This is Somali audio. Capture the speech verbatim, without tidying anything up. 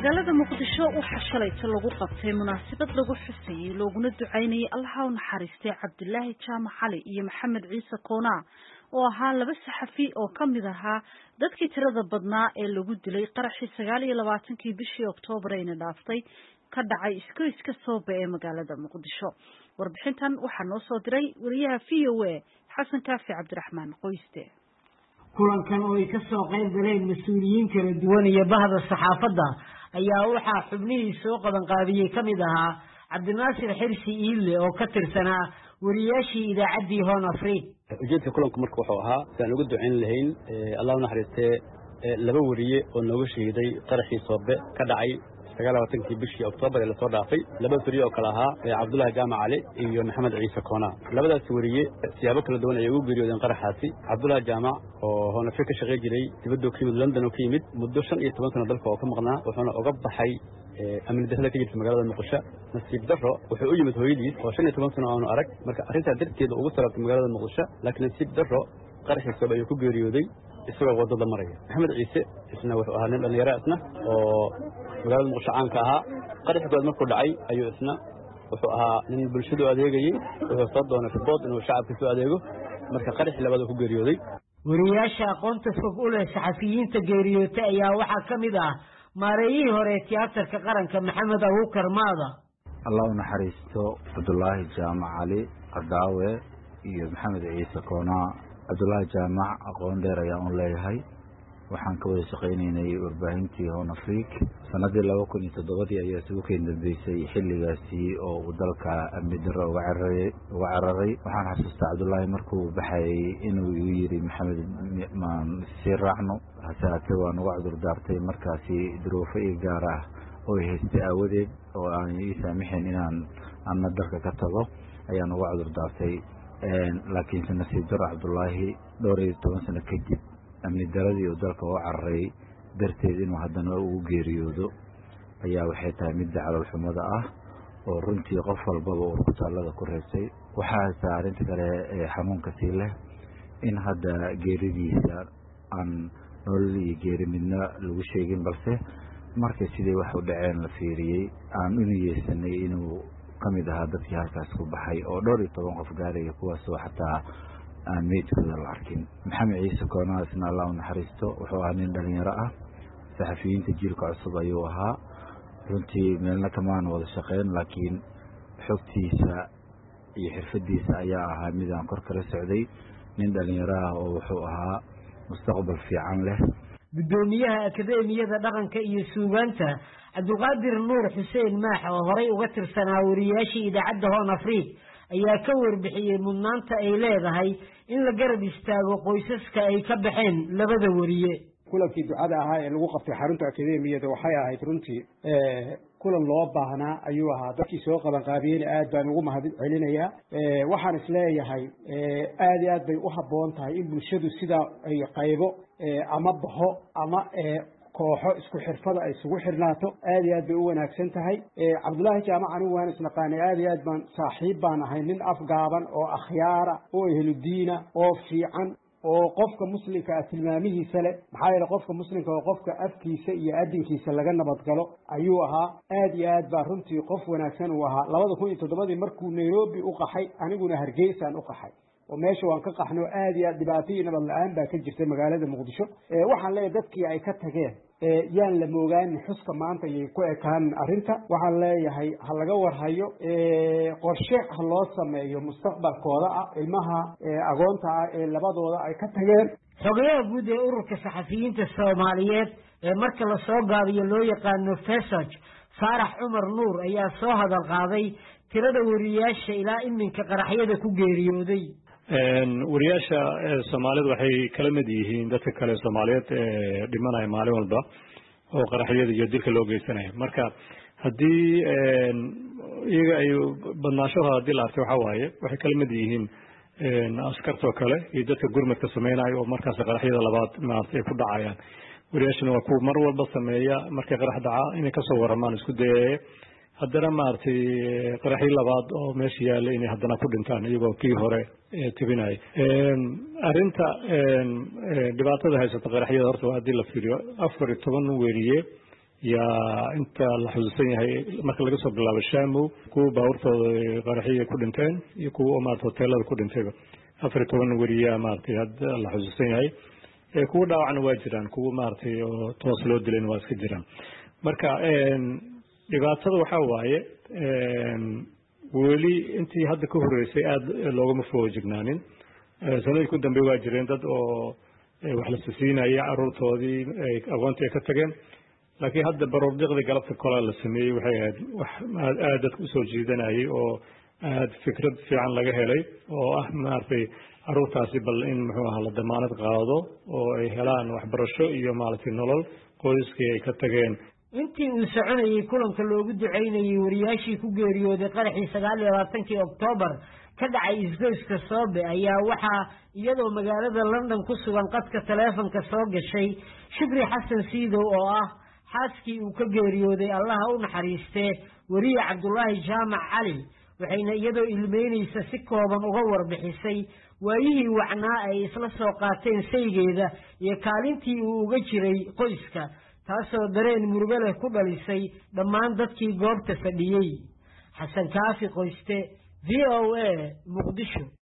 magaalada muqdisho waxaa shalayta lagu qabtay munaasabad lagu xusayay looguna ducaynayay allaha u naxariistay cabdilaahi jaamac cali iyo maxamed ciise koona oo ahaa laba saxafi oo ka mid ahaa dadkii tirada badnaa ee lagu dilay qaraxii sagaal iyo labaatankii bishii oktoobar ayna dhaaftay ka dhacay iskoyska Soobe ee magaalada muqdisho. warbixintan waxaa noo soo diray wariyaha V O A xasan kaafi cabdiraxmaan qoyste. kulankan oo ay ka soo qayb galeen mas'uuliyiin kala duwan iyo bahda saxaafadda ayaa waxaa xubnihii soo qaban qaabiyey ka mid ahaa cabdinaasir xirsi iille oo ka tirsanaa wariyaashii idaacaddii Horn Afrique. ujeedka kulanku marka wuxuu ahaa sidaan ugu ducayn lahayn allah u naxariistee laba wariye oo nooga shahiiday qaraxii Soobe ka dhacay sagaal iyo labaatankii bishii Oktoobar ee la soo dhaafay laba wariye oo kala ahaa Cabdulaahi Jaamac Cali iyo Maxamed Ciise Koona. labadaas wariye siyaabo kala duwan ay ugu geeriyoodeen qaraxaasi. Cabdulaahi Jaamac oo Horn Afrique ka shaqeey jiray dibadda ka yimid London oo ka yimid muddo shan iyo toban sano dalka oo ka maqnaa wuxuuna uga baxay amni darrada ka jirta magaalada Muqdisho. nasiib darro wuxuu u yimid hooyadiis oo shan iyo toban sano aanu arag marka arrinta darteeda ugu sarabtay magaalada Muqdisho laakiin nasiib darro qaraxii Soobe ayuu ku geeriyooday isagoo wadada maraya. Maxamed Ciise isna wuxuu ahaa nin dhalinyaro isna oo magaalada Muqdisho caan ka ahaa qaraxii Soobe markuu dhacay ayuu isna wuxuu ahaa nin bulshadu adeegayay wuxuu soo doonay ribot inuu shacabka soo adeego marka qaraxii labaad ku geeriyooday. wariyaasha aqoonta fog u leh saxafiyiinta geeriyootay ayaa waxaa ka mid ah maareeyihii hore tiyaatarka qaranka Maxamed Abuukar Maada. allah u naxariisto Cabdulaahi Jaamac Cali Qadaawe iyo Maxamed Ciise Koona. Cabdulaahi Jaamac aqoon dheer ayaan u leeyahay waxaan ka wada shaqaynaynay warbaahintii Horn Afrique sanadii laba kun iyo toddoba ayaa isugu keen dambeysay xilligaasi oo uu dalka amni darro uga cararay uga cararay waxaan xasuustaa Cabdulaahi markuu baxay inuu igu yiri Maxamed maan si raacno hasaate waan uga cudur daartay markaasi duruufo ii gaar ah oo haystay awadeed oo aan ii saamixin inaan anna dalka ka tago ayaan uga cudur daartay laakiin si nasiib darro Cabdulaahi dhowr iyo toban sano kadib amni daradii uu dalka u cararay darteed inuu haddana ugu geeriyoodo ayaa waxay tahay mid calool xumada ah oo runtii qof walbaba uu kutaalada ku reebtay. waxaa haysaa arrinta kale ee xanuunka sii leh in hadda geeridiisa aan nolol iyo geeri midna lagu sheegin balse markay sidii wax u dhaceen la fiiriyey aan u niyeysanay inuu ka mid ahaa dadkii halkaas ku baxay oo dhowr iyo toban qof gaaraya kuwaasoo xataa aan meydkooda la arkin. Maxamed Ciise Koona isna allah u naxariisto wuxuu ahaa nin dhalinyaro ah saxafiyiinta jiilka cusub ayuu ahaa runtii meelna kamaan wada shaqeyn laakiin xogtiisa iyo xirfadiisa ayaa ahaa mid aan kor kala socday. nin dhalinyaro ah oo wuxuu ahaa mustaqbal fiican leh. gudoomiyaha akademiyada dhaqanka iyo suugaanta Cabdulqaadir Nuur Xuseen Maax oo horay uga tirsanaa wariyaashii idaacadda Horn Afrique ayaa ka warbixiyay mudnaanta ay leedahay in la garab istaago qoysaska ay ka baxeen labada wariye. kulankii ducada ahaa ee lagu qabtay xarunta akademiyada waxay ahayd runtii ee kulan loo baahnaa ayuu ahaa dadkii soo qaban qaabiyeen aad baan ugu mahad celinayaa. waxaan isleeyahay aad iyo aad bay u habboon tahay in bulshadu sida ay qaybo ama baxo ama kooxo isku xirfada ay isugu xirnaato aad iyo aad bay u wanaagsan tahay. Cabdulaahi Jaamac anigu waan isnaqaanay aad iyo aad baan saaxiib baan ahay nin afgaaban oo akhyaara oo ehlu diina oo fiican oo qofka muslimka ah tilmaamihiisa leh maxaa yeelay qofka muslimka oo qofka afkiisa iyo adinkiisa laga nabad galo ayuu ahaa. aad iyo aad baa runtii qof wanaagsan uu ahaa. labada kun iyo toddoba markuu Nairobi u qaxay aniguna Hargeysa u qaxay oo meesha waan ka qaxno aad iyo aad dhibaato iyo nabad la'aan baa ka jirtay magaalada Muqdisho. ee waxaan leeyahay dadkii ay ka tageen ee yaan la moogaan xuska maanta ay ku ekaan arrinta. waxaan leeyahay ha laga warhayo ee qorshe ha loo sameeyo mustaqbalkooda ah ilmaha agoonta ah ee labadooda ay ka tageen. xogayaha guud ee ururka saxafiyiinta Soomaaliyeed ee marka la soo gaabiyo loo yaqaano Fesaj Faarax Cumar Nuur ayaa soo hadal qaaday tirada wariyaasha ilaa iminka qaraxyada ku geeriyooday. wariyaasha Soomaaliyeed waxay kala mid yihiin dadka kale Soomaaliyeed ee dhimanaya maalin walba oo qaraxyada iyo dilka loo geysanayo marka haddii iyaga ay badnaashahooda haddii la arkay waxaa waaye waxay kala mid yihiin askartoo kale iyo dadka gurmadka samaynayo oo markaas qaraxyada labaad maaragtay ay ku dhacayaan. wariyaashana waa kuwa mar walba sameeya markay qarax dhaca inay kasoo waramaan isku dayaya haddana maaragtay qaraxii labaad oo meesha yaallay inay haddana ku dhintaan iyagoo kii hore tibinaya. arrinta dhibaatada haysata qaraxyada horta waa haddii la fiiriyo afar iyo toban weriye yaa inta la xusuusan yahay marka laga soo bilaabo shaamow kuwa baabuurtooda qaraxiya ku dhinteen iyo kuwa maarata hoteelada ku dhintayba afar iyo toban weriyaa maaragtay hadda la xusuusan yahay kuwa dhaawacna waa jiraan kuwa maaragtay oo toos loo dilayna waa iska jiraan marka dhibaatada waxaa waaye weli intii hadda ka horreysay aada loogama foojignaanin sanadii ku dambe waa jireen dad oo wax la sisiinaya caruurtoodii aqoontii ay ka tageen laakiin hadda baroordiqdii galabta kolaa la sameeyey waxay ahayd wax aada dadka usoo jiidanayay oo aada fikrad fiican laga helay oo ah maaragtay caruurtaasi bal in muxuu ahaa la damaanad qaado oo ay helaan waxbarasho iyo maaragtay nolol qoyskii ay ka tageen intii uu soconayay kulanka loogu ducaynayay wariyaashii ku geeriyooday qaraxii sagaal iyo labaatankii oktoobar ka dhacay isgoyska soobe ayaa waxaa iyadoo magaalada london ku sugan qadka taleefonka soo gashay shukri xasan siidow oo ah xaaskii uu ka geeriyooday allaha u naxariistee weriye cabdulaahi jaamac cali waxayna iyadoo ilmeynaysa si kooban uga warbixisay waayihii wacnaa ay isla soo qaateen saygeeda iyo kaalintii uu uga jiray qoyska taasoo dareen murugo leh ku dhalisay dhammaan dadkii goobta fadhiyey xasan kaafi qoyste v o a muqdisho.